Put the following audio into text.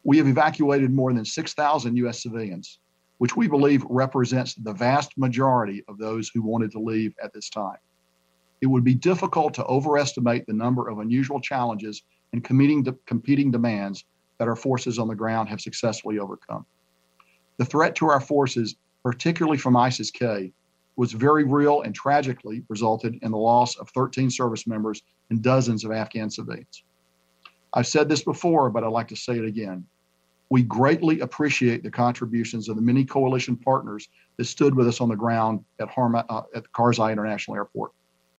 We have evacuated more than 6,000 U.S. civilians, which we believe represents the vast majority of those who wanted to leave at this time. It would be difficult to overestimate the number of unusual challenges and competing demands that our forces on the ground have successfully overcome. The threat to our forces, particularly from ISIS-K, was very real and tragically resulted in the loss of 13 service members and dozens of Afghan civilians. I've said this before, but I'd like to say it again. We greatly appreciate the contributions of the many coalition partners that stood with us on the ground at the Karzai International Airport.